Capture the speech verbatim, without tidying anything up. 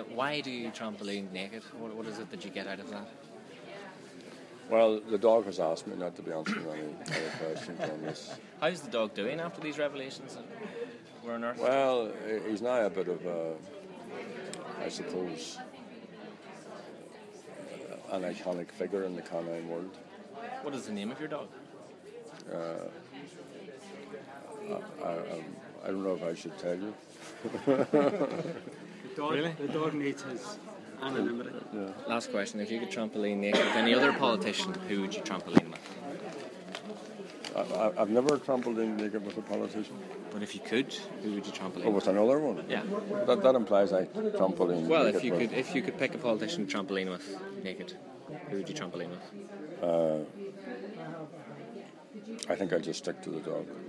why do you trampoline naked? What, what is it that you get out of that? Well, the dog has asked me not to be answering any, any questions on this. How's the dog doing after these revelations that were unearthed? Well, he's now a bit of a, I suppose, an iconic figure in the canine world. What is the name of your dog? Uh, I, I, I don't know if I should tell you. The dog, Really? the dog needs his anonymity. Yeah. Last question. If you could trampoline naked with any other politician, who would you trampoline with? I, I, I've never trampolined naked with a politician. But if you could, who would you trampoline Oh, with? with another one? Yeah. That that implies I trampoline Well, naked if you with. could, if you could pick a politician to trampoline with naked, who would you trampoline with? Uh, I think I'd just stick to the dog.